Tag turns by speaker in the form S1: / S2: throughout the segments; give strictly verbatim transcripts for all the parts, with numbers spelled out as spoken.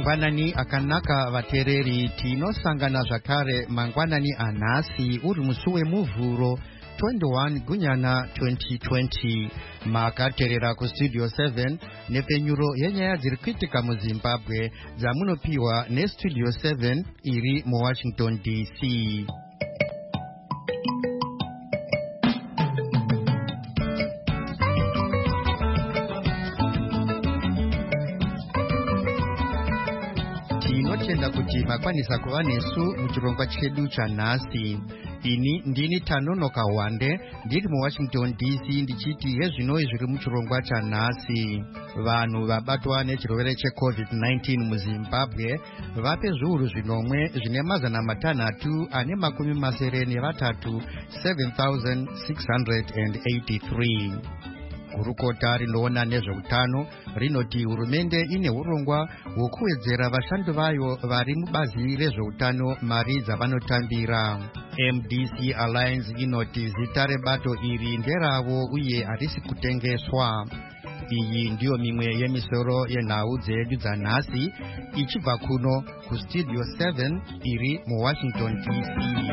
S1: Mangwanani akanaka vatereri tinosangana zvakare mangwanani anhasi uri musi wemuvhuro twenty-one gunyana twenty twenty. Makaterera kustudio seven nepfenyuro yenyaya dziri kuitika muZimbabwe dzamunopiwa nestudio seven iri muWashington D C. Tinotenda kuti makwanisa kuva nesu muchirongwa chedu chanhasi. Ini ndini Tanonoka Wande ndiri muWashington D C ndichiti yezvinoi zviri muchirongwa chanhasi. Vanhu vabatwa nechirwere checovid nineteen muZimbabwe vape zviuru zvinomwe zvine mazana matanhatu ane makumi masere nevatatu seven thousand six hundred eighty-three. Gurukota rinoona nezveutano rinoti hurumende ine urongwa hwokuwedzera vashandi vayo vari mubazi rezveutano mari dzavanotambira. M D C Alliance inoti zita rebato iri nderavo uye harisi kutengeswa. Iyi ndiyo mimwe yemisoro yenhau dzedu dzanhasi ichibva kuno kustudio seven iri muWashington D C.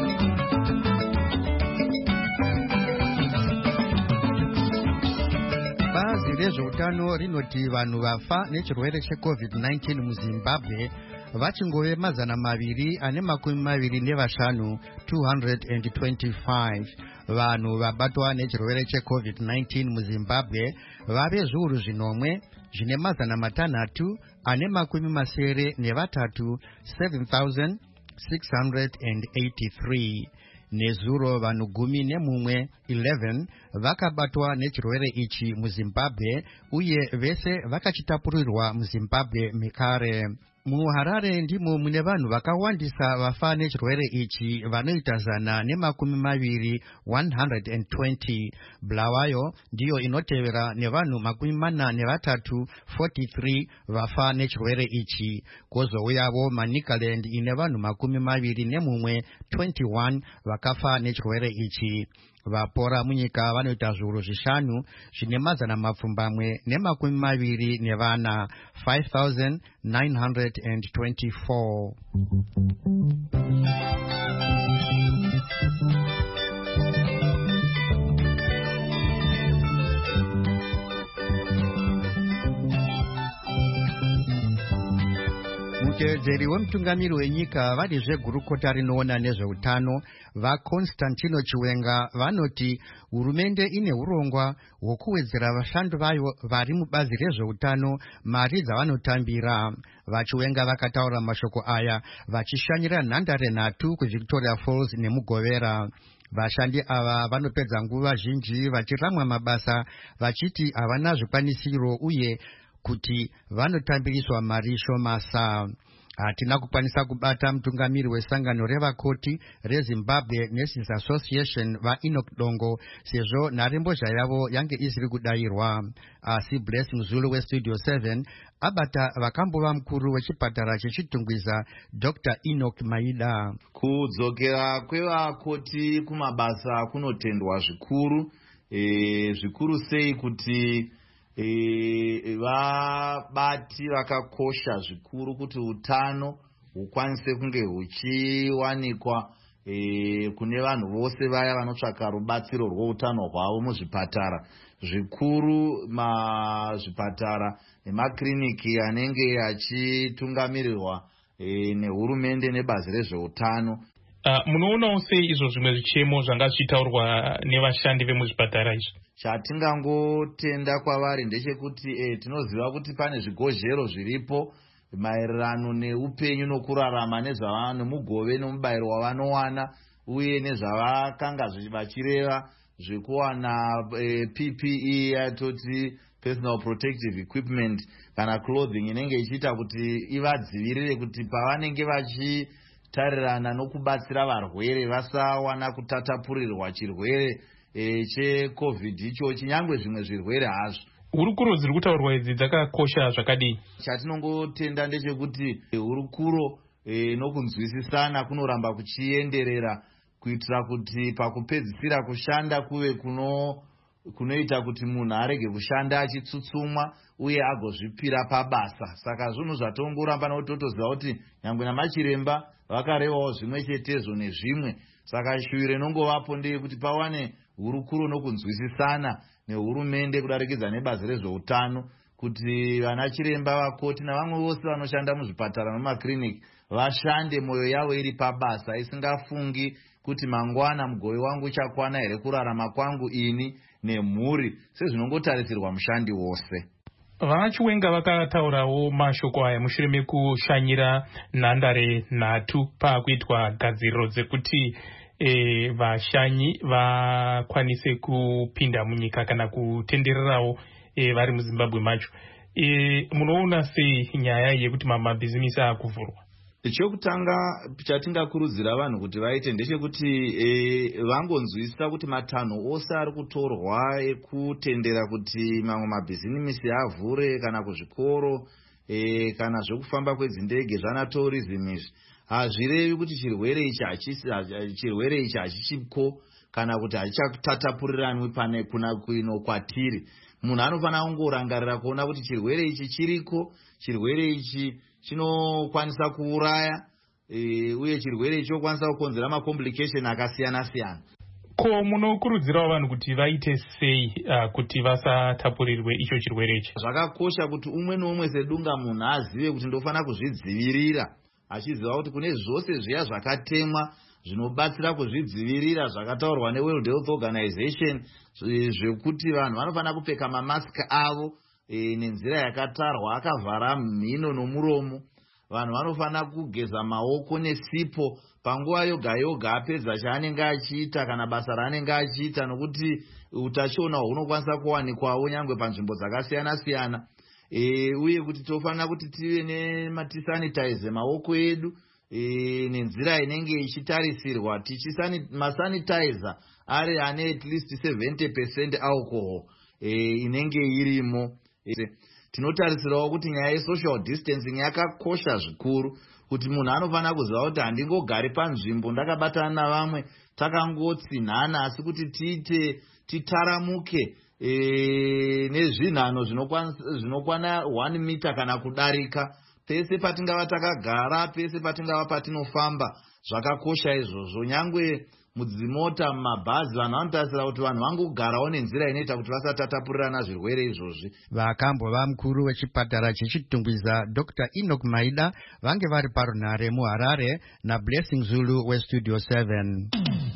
S1: Bazi rezveutano rinoti vanhu vafa nechirwere checovid nineteen muZimbabwe vachingove mazana maviri ane makumi maviri nevashanu two hundred twenty-five. Vanhu vabatwa nechirwere checovid nineteen muZimbabwe vave zviuru zvinomwe zvine mazana matanhatu ane makumi masere nevatatu seven thousand six hundred eighty-three. Nezuro vanhu gumi nemumwe eleven vakabatwa nechirwere ichi muZimbabwe uye vese vakachitapurirwa muZimbabwe mikare. MuHarare ndimo mune vanhu vakawandisa vafa nechirwere ichi vanoita zana nemakumi maviri one hundred twenty. Bulawayo ndiyo inotevera nevanhu makumi mana nevatatu forty-three vafa nechirwere ichi. Kozouyavo Manicaland ine vanhu makumi maviri nemumwe twenty-one vakafa nechirwere ichi. Vapora munyika vanoita zviuru zvishanu zvine mazana mapfumbamwe nemakumi maviri nevana five thousand nine hundred twenty-four. Mutevedzeri wemutungamiri wenyika vari zvegurukota rinoona nezveutano vaConstantino Chiwenga vanoti hurumende ine urongwa hwokuwedzera vashandi vayo vari mubazi rezveutano mari dzavanotambira. VaChiwenga vakataura mashoko aya vachishanyira nhandare nhatu kuVictoria Falls nemuGovera. Vashandi ava vanopedza nguva zhinji vachiramwa mabasa vachiti havana zvikwanisiro uye kuti vanotambiriswa mari shomasa. Hatina kukwanisa kubata mutungamiri wesangano revakoti reZimbabwe Nurses Association vaEnoch Dongo sezvo nharembozha yavo yange isiri kudayirwa. Asi Blessing Zulu westudio seven abata vakambova mukuru wechipatara chechitungwiza Doctor Enoch Maida.
S2: Kudzokera kwevakoti kumabasa kunotendwa zvikuru, e, zvikuru sei kuti E, vabati vakakosha zvikuru kuti utano hukwanise kunge huchiwanikwa e, kune vanhu vose vaya vanotsvaka rubatsiro rwoutano hwavo muzvipatara zvikuru, mazvipatara nemakliniki anenge achitungamirirwa e, nehurumende nebazi rezveutano.
S3: Uh, munoonawo sei izvo zvimwe zvichemo zvanga zvichitaurwa nevashandi vemuzvipatara izvi?
S2: Chatingangotenda kwavari ndechekuti e, tinoziva kuti pane zvigozhero zviripo maererano neupenyu nokurarama nezvavanomugove nomubayiro wavanowana uye nezvavakanga vachireva zvekuwana e, P P E yatoti personal protective equipment kana clothing inenge ichiita kuti ivadzivirire kuti pavanenge vachi tarirana nokubatsira varwere vasawana kutatapurirwa chirwere e, checovid icho chinyangwe zvimwe zvirwere hazvo.
S3: Hurukuro dziri kutaurwa idzi dzakakosha zvakadii?
S2: Chatinongotenda ndechekuti hurukuro e, nokunzwisisana kunoramba kuchienderera kuitira kuti pakupedzisira kushanda kuve kuno kunoita kuti munhu arege kushanda achitsutsumwa uye agozvipira pabasa. Saka zvinhu zvatongoramba nokuti totoziva kuti nyangwe namachiremba vakarevawo zvimwe chetezvo nezvimwe. Saka shuviro inongovapo ndeyekuti pawane hurukuro nokunzwisisana nehurumende kudarikidza nebazi rezveutano kuti vana chiremba, vakoti navamwe vose vanoshanda muzvipatara nemakliniki vashande mwoyo yavo iri pabasa, isingafungi kuti mangwana mugove wangu uchakwana here kurarama kwangu ini nemhuri sezvinongotarisirwa mushandi wose.
S3: Vana Chiwenga vakataurawo mashoko aya mushure mekushanyira nhandare nhatu pakuitwa gadziriro dzekuti e, vashanyi vakwanise kupinda munyika kana kutendererawo e, vari muZimbabwe macho. E, munoona sei nyaya yekuti mabhizinisi akuvhurwa?
S2: Chokutanga chatingakurudzira vanhu kuti vaite ndechekuti e, vangonzwisisa kuti matanho ose ari kutorwa ekutendera kuti mamwe mabhizinisi avhure kana kuzvikoro e, kana zvekufamba kwedzindege zvana tourism izvi hazvirevi kuti chirwere ichi chirwere ichi hachichiko kana kuti hachichatatapuriranwi pane kuna kuino kwatiri. Munhu anofanira kungorangarira kuona kuti chirwere ichi chiriko, chirwere ichi chinokwanisa kuuraya e, uye chirwere ichi chokwanisa kukonzera makomplication akasiyana siyana.
S3: Ko munokurudzirawo vanhu kuti vaite sei uh, kuti vasatapurirwe icho chirwere ichi?
S2: Zvakakosha kuti umwe neumwe sedunga munhu azive kuti ndofanira kuzvidzivirira, achiziva kuti kune zvose zviya zvakatemwa zvinobatsira kuzvidzivirira zvakataurwa neWorld Health Organization zvekuti vanhu vanofanira kupfeka mamask avo e, nenzira yakatarwa akavhara mhino nomuromo. Vanhu vanofanira kugeza maoko nesipo panguva yoga yoga apedza chaanenge achiita kana basa raanenge achiita, nokuti utachiona hunokwanisa kuwanikwawo nyangwe panzvimbo dzakasiyana siyana. E, uye kuti tofanira kuti tive nematisanitize maoko edu e, nenzira inenge ichitarisirwa masanitizer ari ane at least seventy percent alcohol e, inenge irimo. E, tinotarisirawo kuti nyaya yesocial distancing yakakosha zvikuru, kuti munhu anofanira kuziva kuti handingogari panzvimbo ndakabatana navamwe takangotsinhana, asi kuti tiite titaramuke e, nezvinhano zvinokwana one meter kana kudarika pese patingava takagara, pese patingava patinofamba. Zvakakosha izvozvo. Nyangwe mudzimota, mumabhazi, vanhu vanotarisira kuti vanhu vangogarawo nenzira inoita kuti vasatatapurirana zvirwere izvozvi.
S1: Vakambova mukuru wechipatara chechitungwiza Doctor Enoch Maida vange vari parunhare muHarare naBlessing Zulu weStudio seven.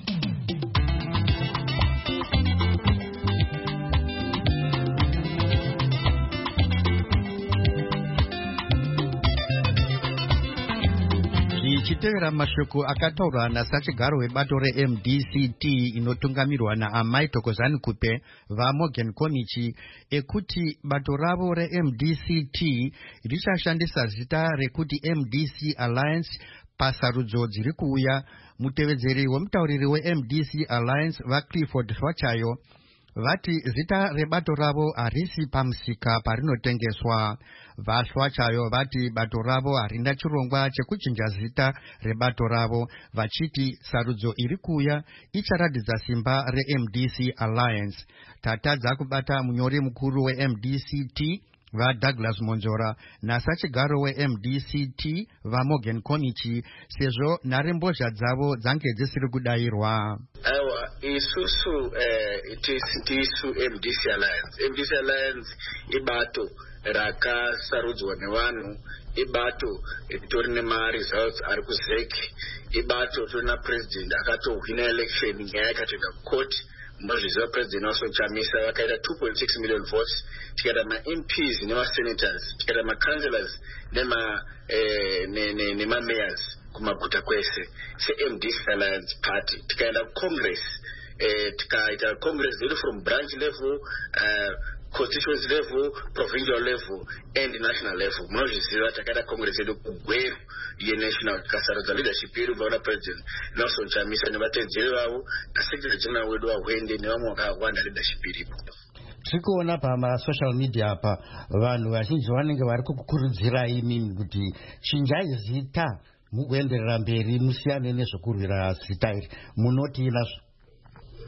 S1: Ichitevera mashoko akataurwa nasachigaro webato reM D C T inotungamirwa naAmai Thokozani Kupe vaMorgan Konichi ekuti bato ravo reM D C T richashandisa zita rekuti M D C Alliance pasarudzo dziri kuuya. Mutevedzeri wemutauriri weM D C Alliance vaClifford Swachayo vati zita rebato ravo harisi pamusika parinotengeswa. VaSwachayo vati bato ravo harina chirongwa chekuchinja zita rebato ravo, vachiti sarudzo iri kuuya icharadza simba reM D C Alliance. Tatadza kubata munyori mukuru weM D C T vaDouglas Monzora nasachigaro weM D C T vaMorgan Konichi sezvo nharembozha dzavo dzange dzisiri kudayirwa.
S4: Aiwa, isusu eh, tisu M D C Alliance. M D C Alliance ibato rakasarudzwa nevanhu, ibato ritori nemaresults ari kuzeki, ibato tori napresident akatohwina election nyaya yakatoenda kukoti. Munozviziva president wasochamisa vakaita two point six million votes, tikaita ma-M Ps nemasenators, tikaita ma-councillors nema eh, nemamayors kumaguta kwese seM D C Alliance party. Tikaenda kucongress eh, tikaita congress zedu from branch level, uh, constituency level, provincial level and national level. Munozviziva takaita congress yedu kugweru yenational, tikasarudza leadership yedu vaona president Nelson Chamisa nevatedzeri vavo nasecretary general wedu waHwende nevamwe vakawanda leadership iripo.
S1: Tirikuona pamasocial media apa vanhu vazhinji vanenge vari kukurudzirai imimi kuti chinjai zita mukuenderera mberi, musiyane nezvekurwira zita iri. Munoti inazvo?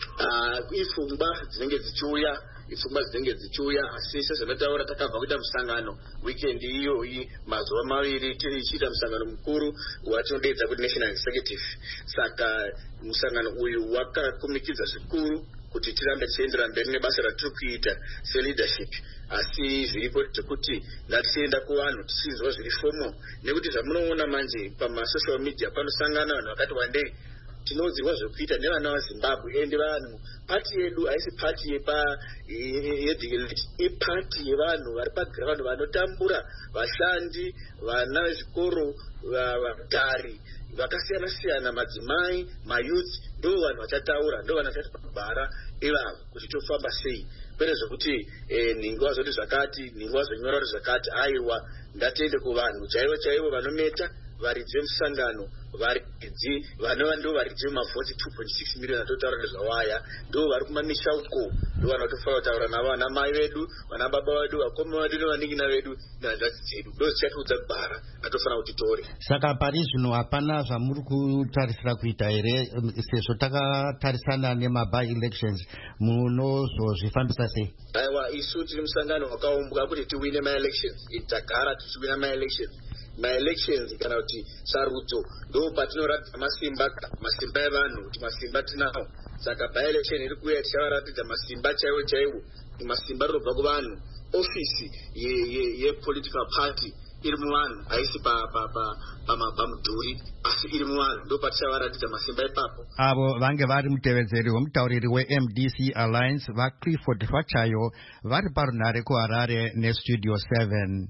S4: ifungwa dzinenge dzichiuya ifungwa dzinenge dzichiuya asi sezvinotaura takabva kuita musangano weekend iyo iyi mazuva maviri tichiita musangano mukuru watinodedza kuti national executive. Saka musangano uyu wakakumikidza zvikuru kuti tirambe tichiendera mberi nebasa ratiri kuita seleadership, asi zviripo zvekuti ngatienda kuvanhu tichinzwa zviri fomo, nekuti zvamunoona manje pamasocial media panosangana vanhu vakati wandei tinodzirwa zvekuita nevana vaZimbabwe, ende vanhu pati yedu haisi pati yepa ipati yevanhu vari paground vanotambura, vashandi, vana vezvikoro, vagari vakasiyana siyana, madzimai, mayouth, ndo vanhu vachataura, ndo vanhu vachati pabhara ivavo kuti tofamba sei, kwete zvokuti nhingi wazoti zvakati, nhingi wazonyora kuti zvakati. Aiwa, ngatiende kuvanhu chaivo chaivo vanometa, varidzi vemusangano, varidzi vanova ndo varidzi vemavhoti two point six million atotaura nezvawaya, ndo vari kumamisha uko, ndo vanhu vatofanira kutaura navo, vana mai vedu, vana baba vedu, vakoma vedu nevaningina vedu nehanzvadzi dzedu, ndo dzichatiudza kubhara atofanira kuti tore.
S1: Saka pari zvino hapana zvamuri kutarisira kuita here, sezvo takatarisana nemaby elections, munozozvifambisa sei?
S4: Aiwa, isu tiri musangano wakaumbwa kuti tiwine ma-elections, tagara tichiwina ma-elections. Ma-elections kana kuti sarudzo ndo patinoratidza masimba masimba evanhu kuti masimba tinawo. Saka by-election iri kuuya tichavaratidza masimba chaiwo chaiwo, masimba rinobva kuvanhu. Ofisi yepolitical party iri muvanhu, haisi pamudhuri asi iri muvanhu, ndo patichavaratidza masimba ipapo.
S1: Avo vange vari mutevedzeri wemutauriri we-M D C Alliance vaClifford Fachayo vari parunhare kuHarare neStudio seven.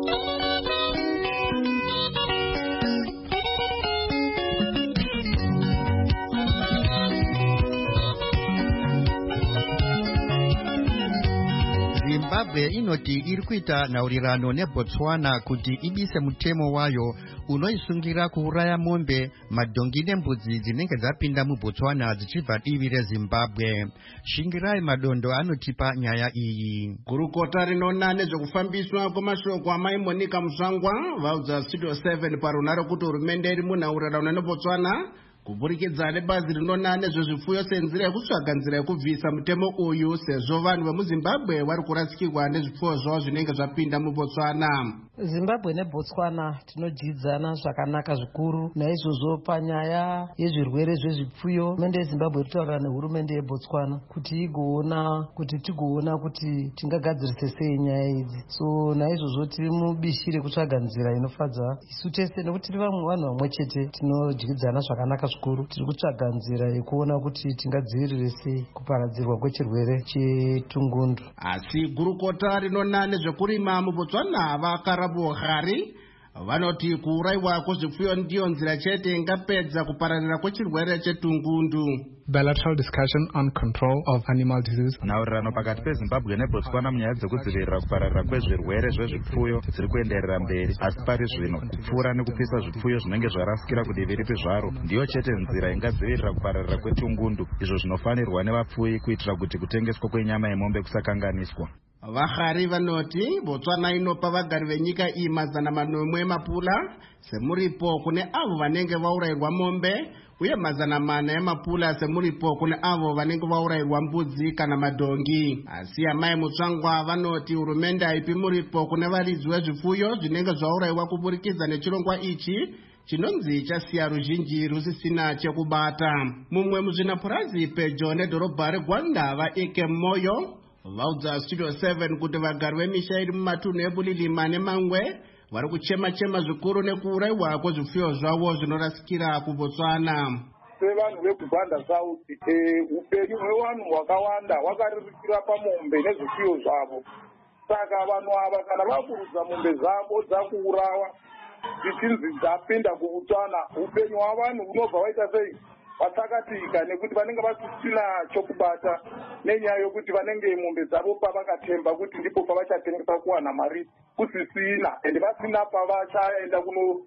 S1: Zimbabwe inoti iri kuita nhaurirano neBotswana kuti ibise mutemo wayo unoisungira kuuraya mombe, madhongi nembudzi dzinenge dzapinda muBotswana dzichibva divi reZimbabwe. Shingirai Madondo anotipa nyaya iyi.
S5: Gurukota rinona nezvekufambiswa kwemashoko amai Monica Musangwa vaudza Studio seven parunhare kuti hurumende iri munhaurirano neBotswana kuburikidza nebazi rinona nezvezvipfuyo senzira yekutsvaga nzira yekubvisa mutemo uyu, sezvo vanhu vemuZimbabwe vari kurasikirwa nezvipfuyo zvavo zvinenge zvapinda muBotswana.
S6: Zimbabwe neBotswana tinodyidzana zvakanaka zvikuru. Naizvozvo panyaya yezvirwere zvezvipfuyo, hurumende yeZimbabwe iri kutaura nehurumende yeBotswana kuti igoona kuti tigoona kuti tingagadzirise sei nyaya idzi. So naizvozvo tiri mubishi rekutsvaga nzira inofadza isu tese, nekuti tiri vanhu vamwe chete tinodyidzana zvakanaka zvikuru. Tiri kutsvaga nzira yekuona kuti tingadzivirire sei kuparadzirwa kwechirwere chetungundu.
S5: Asi gurukota rinona nezvekurima muBotswana vakara Buhari vanoti kuuraiwa kwezvipfuyo ndiyo nzira chete ingapedza kupararira kwechirwere chetungundu.
S7: Bilateral discussion on control of animal disease.
S8: Nhaurirano pakati peZimbabwe neBotswana munyaya dzekudzivirira kupararira kwezvirwere zvezvipfuyo dziri kuenderera mberi, asi pari zvino kupfuura nekupisa zvipfuyo zvinenge zvarasikira kudivi ripi zvaro ndiyo chete nzira ingadzivirira kupararira kwetungundu, izvo zvinofanirwa nevapfuyi kuitira kuti kutengeswa kwenyama yemombe kusakanganiswa.
S5: Vahari vanoti Botswana inopa vagari venyika iyi mazana manomwe mapula semuripo kune avo vanenge vaurayirwa mombe, uye mazana mana emapula semuripo kune avo vanenge vaurayirwa mbudzi kana madhongi. Asi amai Musangwa vanoti hurumende haipi muripo kune varidzi vezvipfuyo zvinenge zvaurayirwa kuburikidza nechirongwa ichi chinonzi chasiya ruzhinji rusisina chekubata. Mumwe muzvinapurazi pedyo nedhorobha reGwanda vaEke Moyo vaudza Studio seven kuti vagari vemisha iri mumatunhu eBulilima neMangwe vari kuchema-chema zvikuru nekuuraiwa kwezvipfuyo zvavo zvinorasikira kuBotswana.
S9: Sevanhu vekugwanda South, upenyu hwevanhu hwakawanda hwakaririkira pamombe nezvipfuyo zvavo. Saka vanhu ava kana vakurudza mombe dzavo dzakuurawa dzichinzi dzapinda kuBotswana, upenyu hwavanhu hunobva waita sei? Vasakatika, nekuti vanenge vasisina chokubata nenyaya yokuti vanenge mombe dzavo pavakatemba kuti ndipo pavachatengesa kuwana mari kusisina, ende vasina pavachaenda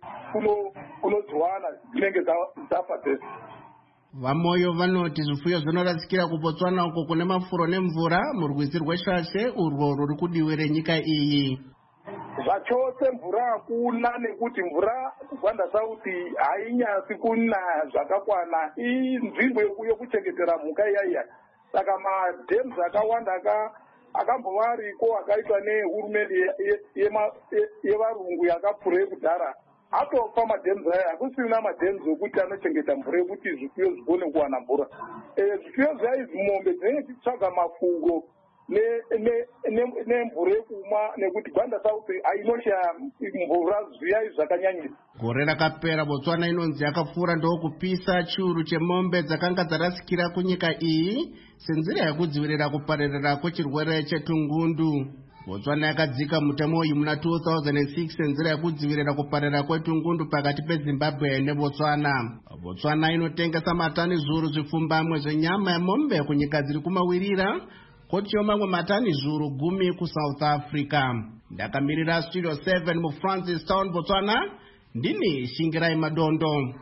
S9: kunodziwana dzinenge dzafa dzese.
S5: Vamoyo vanoti zvipfuyo zvinorasikira kuBotswana uko kune mafuro nemvura murwizi rweshashe urwo ruri kudivi renyika iyi.
S9: zvachose mvura hakuna nekuti mvura kuGwanda South hainyasi kunaya zvakakwana. Inzvimbo yekuchengetera mhuka iyaiya. Saka madhems akawanda akambova ariko akaitwa nehurumende yevarungu yakapfuura kudhara atopa madhems aya. Hakusina madhems okuti anochengeta mvura yekuti zvifuyo zvigone kuwana mvura. Zvifuyo zvaizvi mombe dzinenge dzichitsvaga mafungo nemvura yekumwa nekuti Gwanda South ainoshaya mvura zviyai zvakanyanyisa.
S5: Gore rakapera Botswana inonzi yakapfuura ndokupisa chiuru chemombe dzakanga dzarasikira kunyika iyi senzira yekudzivirira kupararira kwechirwere chetungundu. Botswana yakadzika mutemo uyu muna two thousand six senzira yekudzivirira kupararira kwetungundu pakati peZimbabwe neBotswana. Botswana inotengesa matani zviuru zvipfumbamwe zvenyama yemombe kunyika dziri kumawirira, kotiwo mamwe matani zviuru gumi kuSouth Africa. Ndakamirira Studio seven muFrancis Town, Botswana, ndini Shingirai Madondo.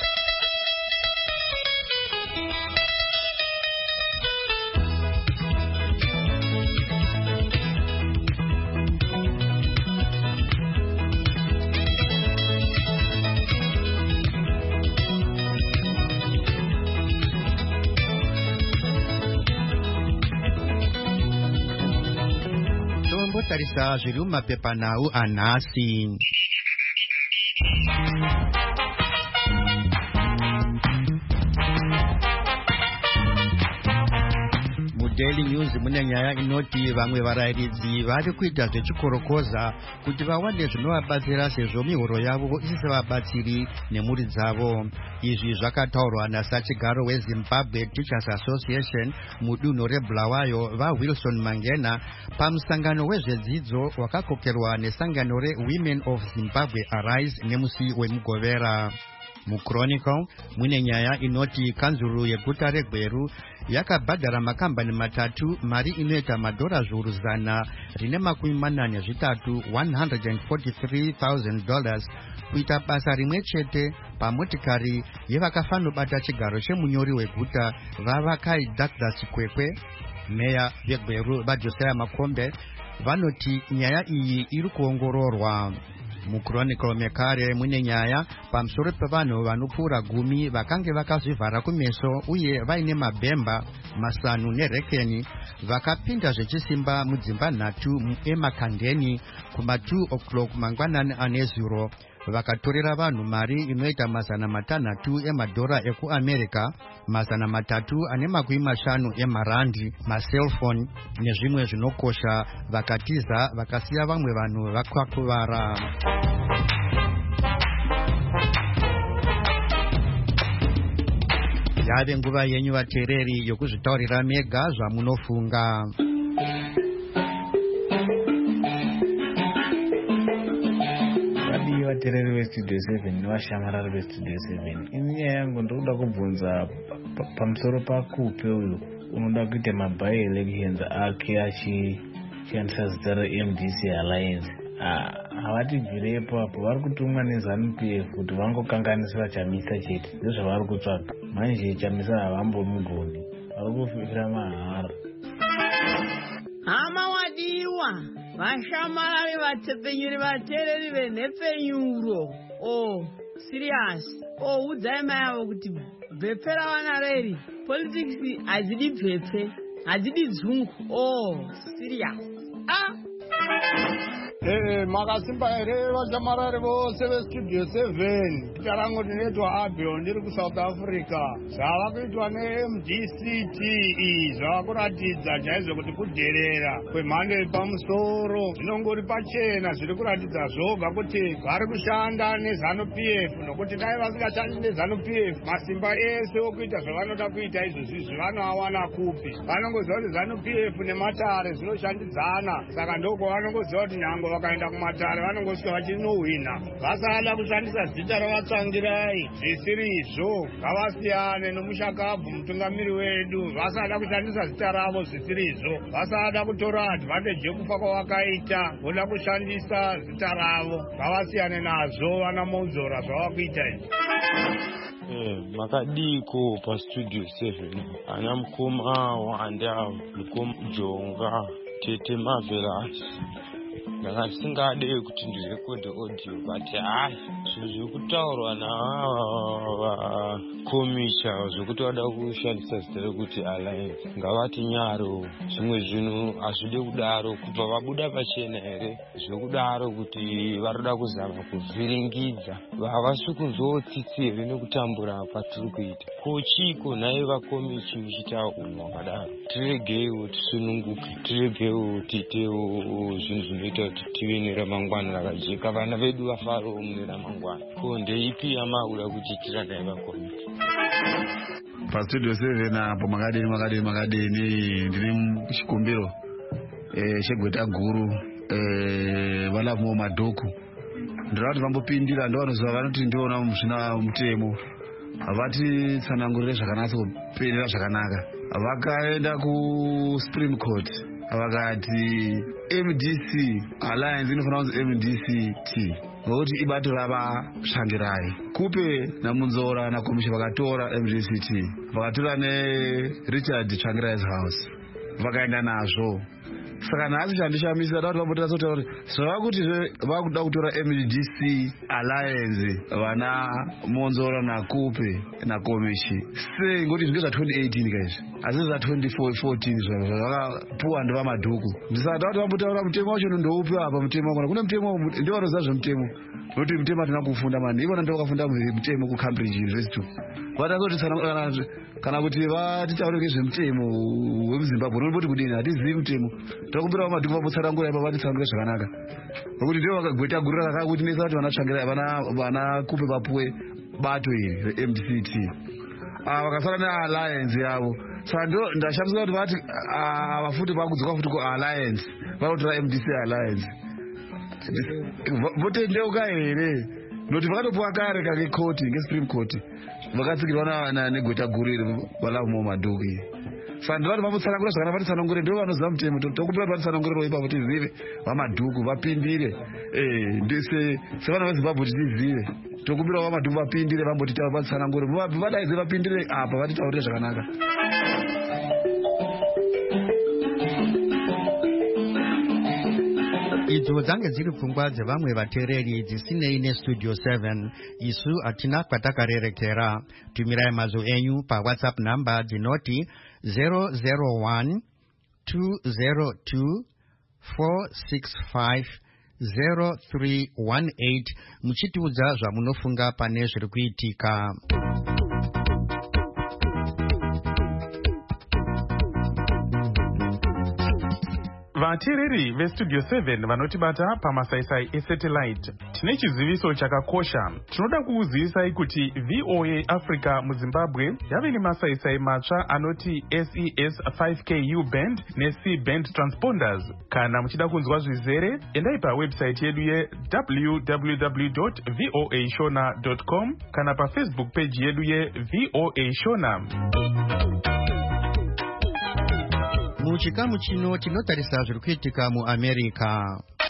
S1: Tarisa zviri mumapepanhau anhasi. Daily News mune nyaya inoti vamwe varairidzi vari kuita zvechikorokoza kuti vawane zvinovabatsira sezvo mihoro yavo isisavabatsiri nemhuri dzavo. Izvi zvakataurwa nasachigaro weZimbabwe Teachers Association mudunhu reBulawayo vaWilson Mangena pamusangano wezvedzidzo wakakokerwa nesangano reWomen of Zimbabwe Arise nemusi wemugovera. MuChronicle mune nyaya inoti kanzuru yeguta reGweru yakabhadhara makambani matatu mari inoita madhora zviuru zana rine makumi mana nezvitatu one hundred forty-three thousand dollars kuita basa rimwe chete pamotikari yevakafanobata chigaro chemunyori weguta vavakai Douglas Kwekwe. Meya veGweru vaJosiah Makombe vanoti nyaya iyi iri kuongororwa. MuChronicle mekare mune nyaya pamusoro pevanhu vanopfuura gumi vakange vakazvivhara kumeso uye vaine mabhemba masanu nerekeni vakapinda zvechisimba mudzimba nhatu emakandeni kuma two o'clock mangwanani anezuro vakatorera vanhu mari inoita mazana matanhatu emadhora ekuAmerica, mazana matatu ane makumi mashanu emarandi, maselfoni nezvimwe zvinokosha, vakatiza vakasiya vamwe vanhu vakakuvara. Yave nguva yenyu vateereri yokuzvitaurira mega zvamunofunga.
S10: Vateereri veStudio seven nevashamarari veStudio seven, inyaya yangu ndokuda kubvunza pamusoro pakupe uyu unoda kuita mabai elections ake achishandisa zita reM D C Alliance. Havatibvirepo apo vari kutumwa neZANU P F kuti vangokanganisira Chamisa chete, ndozvavari kutsvaga. Manje Chamisa havambomugoni, vari kufira mahara.
S11: Hama wadiwa vashamarari vatepenyuri vateereri venhepfenyuro. Oh, serious. Oh, udzai mai avo kuti bhepfe ravanareri politics hadzidi bhepfe, hadzidi dzungu. Oh, serious. Ah.
S12: Eh, makasimba here vashamarari vose veStudio seven. Tarangu ndinoitwa Abel ndiri kuSouth Africa. Zvava kuitwa neM D C T E zvava kuratidza chaizvo kuti kudherera kwemhando yepamusoro. Zvinongori pachena zviri kuratidza zvoga kuti vari kushanda neZANU P F, nokuti dai vasingashandi neZANU P F masimba ese okuita zvavanoda kuita izvozvi zvavanoawana kupi. Vanongoziva kuti ZANU P F nematare zvinoshandidzana, saka ndokwavanoziva kuti nyange vakaenda kumatare vanongosvika vachinohwina. Vasada kushandisa zita ravatsvangirai zvisiri izvo, ngavasiyane nomushakabvu mutungamiri wedu. Vasada kushandisa zita ravo zvisiri izvo, vasada kutora advantage yekufa kwavakaita, voda kushandisa zita ravo. Ngavasiyane nazvo vana Mozora zvavakuita izvi.
S13: Eh, makadiko paStudio seven ana mukoma wanda mukoma jonga tete Marvelous ndanga ndisingade kuti ndirekodhe audio but hayi zvinhu zviri kutaurwa navakomicha zvokuti vada kushandisa zita rekuti alliance ngavati nyaro zvimwe zvinhu hazvide kudaro kubva vabuda pachena here zvokudaro kuti varoda kuzama kuvhiringidza havasi kunzotsitsi here nekutambura kwatiri kuita kochiko nhaye vakomichi muchitaura unhu wakadaro tiregeiwo tisununguke tiregeiwo tiitewo zvinhu zvinoita kuti tive neramangwana rakajeka vana vedu vafarowo mune ramangwana ko ndeipi yamauda kuchitira nhaye vakomichi
S14: pastudio seven apo makadini makadini makadini ndine chikumbiro chegweta guru valavumo madhoku ndira kuti vambopindira ndo vanoziva vanoti ndiona zvina mutemo havati tsanangurire zvakanatsa kupindira zvakanaka vakaenda kusupreme court vakati M D C alliance inofanira kunzi M D C T nokuti ibato ravashangirai kupe namunzora nakomishi vakatora M D C T vakatora neRichard Tsvangirai's house vakaenda nazvo saka nhasi chandishamisa da kuti vambotira sotaura kuti zvava kuti vakuda kutora M D C alliance vana monzora nakupe nakomishi sei ngoti zvinge zva twenty eighteen kaizvi asi zva twenty fourteen zvakapuwa ndevamaduku ndisada kuti vambotaura mutemo wacho ndoupi apa mutemo wakona kune mutemo ndiwo vanoziva zvemutemo nokuti mutemo hatina kufunda mani ivona ndo vakafunda mutemo kuCambridge University vatazoti kana kuti vatitaure ngezvemutemo wemuZimbabwe noboti kudini hatizivi mutemo takumbira vamaduku vambotsanangura ipa vatitsanangure zvakanaka nokuti ndivo vakagweta guru rakakutinesa kuti vanatsvangira vana kupe vapuwe bato iri re-M D C T vakasara nealliance yavo saka ndo ndashamisa kuti vati vafuti vakudzoka futi kualliance vanotora M D C alliance votendeuka here noti vakatopuwa kare kakekoti ngesupreme court vakatsikirwa negweta guru iri valavumo madhoku iri saka ndivati vambotsanangura zvakanaka vatitsanangure ndivo vanoziva mutemo tokumbira kuti vatitsanangurirawo ipapo tizive vamadhuku vapindire sevana vezimbabwe tizive tokumbirawo vamadhuku vapindire vambotitaura vatitsanangure vadaidze vapindire apa vatitaurire zvakanaka.
S1: idzo dzange dziri pfungwa dzevamwe vateereri dzisinei nestudio seven isu hatina kwatakarerekera. tumirai mazwi enyu pawhatsapp namba dzinoti zero zero one two zero two four six five zero three one eight muchitiudza zvamunofunga pane zviri kuitika.
S3: vateereri vestudio seven vanotibata pamasaisai esatellite tine chiziviso chakakosha. tinoda kukuzivisai kuti V O A Africa muZimbabwe yave nemasaisai matsva anoti S E S five K U band neC band transponders. kana muchida kunzwa zvizere endai pawebsite yedu ye w w w dot voa shona dot com kana pafacebook page yedu ye V O A Shona.
S1: muchikamu chino tinotarisa zviri kuitika muAmerica.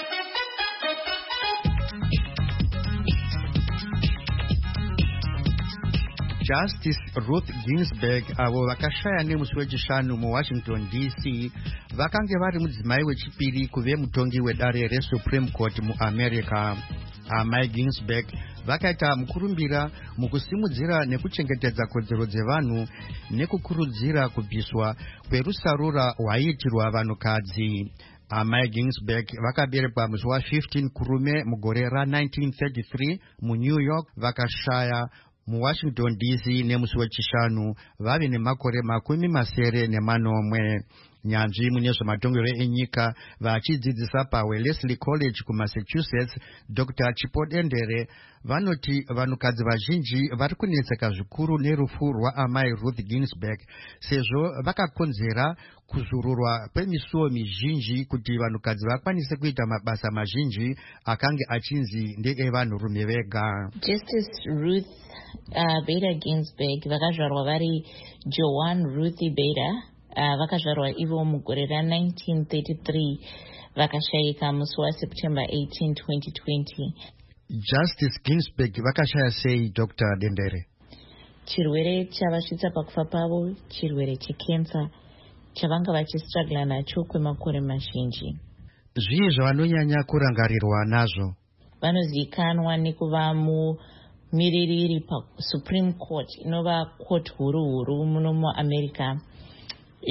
S1: Justice Ruth Ginsburg avo vakashaya nemusi wechishanu muWashington D C vakange vari mudzimai wechipiri kuve mutongi wedare reSupreme Court muAmerica. amai Ginsburg vakaita mukurumbira mukusimudzira nekuchengetedza kodzero dzevanhu nekukurudzira kubviswa kwerusarura rwaiitirwa vanhukadzi. amai Ginsburg vakaberekwa musi wa15 kurume mugore ra1933 muNew York vakashaya muWashington D C nemusi wechishanu vave nemakore makumi masere nemanomwe. nyanzvi mune zvematongero enyika vachidzidzisa paWellesley College kuMassachusetts Doctor Chipodendere vanoti vanhukadzi vazhinji vari kunetseka zvikuru nerufu rwaamai Ruth Ginsburg sezvo vakakonzera kuzururwa kwemisuwo mizhinji kuti vanhukadzi vakwanise kuita mabasa mazhinji akange achinzi ndeevanhurume vega.
S15: Justice Ruth uh, Bader Ginsburg vakazvarwa vari Joan Ruthie Bader uh, vakazvarwa ivo mugore ra1933 vakashayika musi waSeptember eighteenth twenty twenty.
S1: Justice Ginsburg vakashaya sei Doctor Dendere?
S15: Chirwere chavasvitsa pakufa pavo chirwere chekensa chavanga vachistrugla nacho kwemakore mazhinji.
S1: zvii zvavanonyanya kurangarirwa nazvo?
S15: Vanozivikanwa nekuva mumiririri paSupreme Court, inova court huru huru muno muAmerica, e,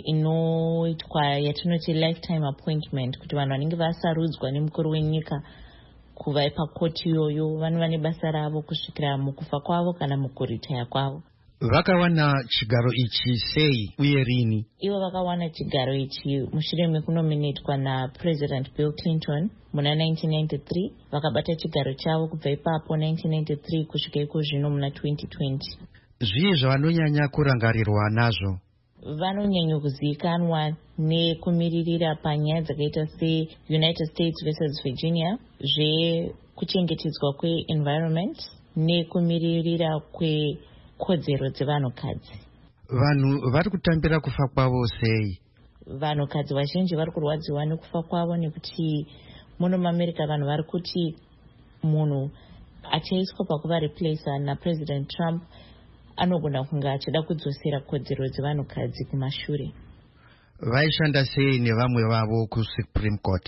S15: inoitwa yatinoti lifetime appointment, kuti vanhu vanenge vasarudzwa nemukuru wenyika kuva pakoti iyoyo vanova nebasa ravo kusvikira mukufa kwavo kana mukuritaya kwavo.
S1: Vakawana chigaro ichi sei uye rini?
S15: Ivo vakawana chigaro ichi mushure mekunominatwa naPresident Bill Clinton muna nineteen ninety-three, vakabata chigaro chavo kubva ipapo nineteen ninety-three kusvika iko zvino muna twenty twenty.
S1: Zvii zvavanonyanya kurangarirwa nazvo?
S15: Vanonyanya kuzivikanwa nekumiririra panyaya dzakaita seUnited States versus Virginia, zvekuchengetedzwa kweenvironment nekumiririra kwe kodzero dzevanhukadzi.
S1: Vanhu vari kutambira kufa kwavo sei?
S15: Vanhukadzi vazhinji vari kurwadziwa nekufa kwavo nekuti muno muAmerica vanhu vari kuti munhu achaiswa pakuva replacer naPresident Trump anogona kunge achida kudzosera kodzero dzevanhukadzi kumashure.
S1: Vaishanda sei nevamwe vavo kuSupreme Court?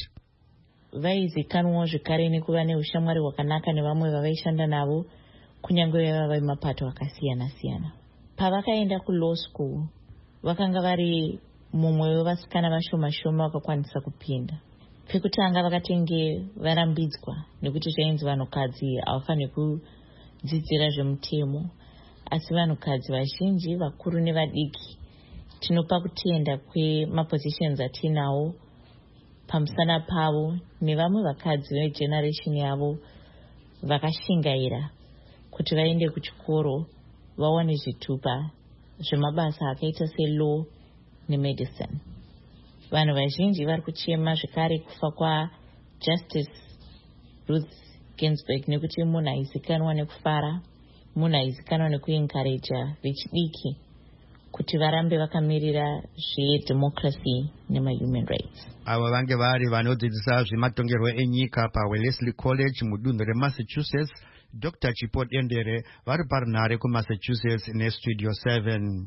S15: Vaizikanwa zvekare nekuva neushamwari hwakanaka nevamwe vavaishanda navo, kunyange vava mapato akasiyana siyana. Pavakaenda kulaw school vakanga vari mumwe wevasikana vashoma shoma vakakwanisa kupinda. Pekutanga vakatenge varambidzwa nekuti zvainzi vanhukadzi havafaniri kudzidzira zvemutemo, asi vanhukadzi vazhinji vakuru nevadiki tinopa kutenda kwemapositions atinawo pamusana pavo nevamwe vakadzi vegeneration yavo vakashingaira kuti vaende kuchikoro vawane zvitupa zvemabasa akaita selaw nemedicine. Vanhu vazhinji vari kuchema zvekare kufa kwaJustice Ruth Ginsburg nekuti munhu aizikanwa nekufara, munhu aizikanwa nekuencouragea vechidiki kuti varambe vakamirira zvedemocracy nemahuman rights.
S1: Ava vange vari vanodzidzisa zvematongerwo enyika paWellesley College mudunhu reMassachusetts, Doctor Chipo Dendere vari parunhare kuMassachusetts neStudio seven.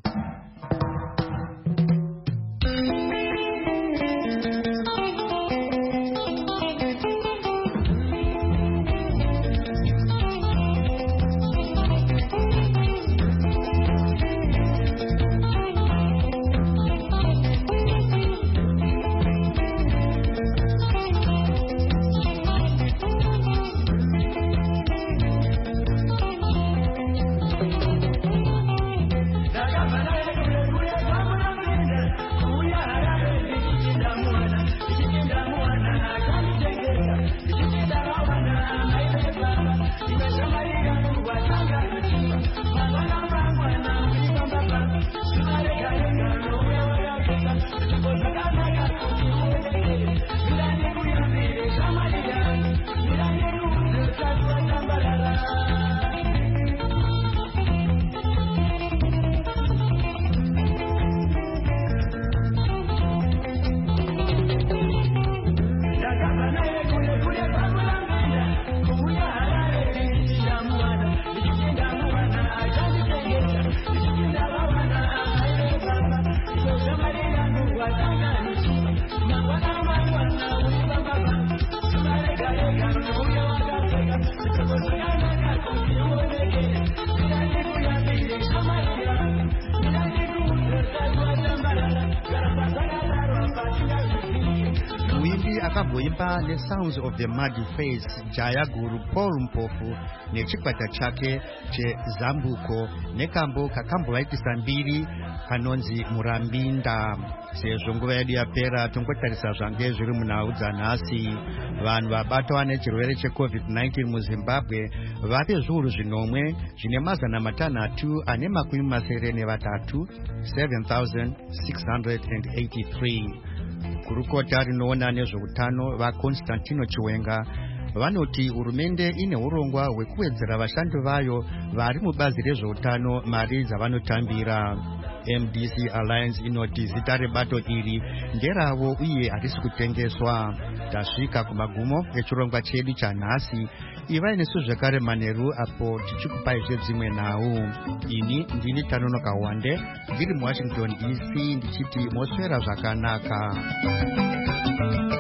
S1: Akavyoimba neSounds of the Muddy Face, Jaya Guru Paul Mpofu nechikwata chake chezambuko nekambo kakambovaitisa mbiri kanonzi Murambinda. Sezvo nguva yedu yapera tongotarisa zvange zviri munhau dzanhasi. Vanhu vabatwa nechirwere checovid nineteen muZimbabwe vape zviuru zvinomwe zvine mazana matanhatu ane makumi masere nevatatu, seven thousand six hundred eighty-three. Kurukota rinoona nezveutano vaConstantino Chiwenga vanoti hurumende ine urongwa hwekuwedzera vashandi vayo vari mubazi rezveutano mari dzavanotambira. M D C Alliance inoti zita rebato iri nderavo uye harisi kutengeswa. Tasvika kumagumo echirongwa chedu chanhasi. Ivai nesu zvekare Manheru apo tichikupai zvedzimwe nhau. Ini ndini Tanonoka Wande ndiri muWashington D C ndichiti moswera zvakanaka.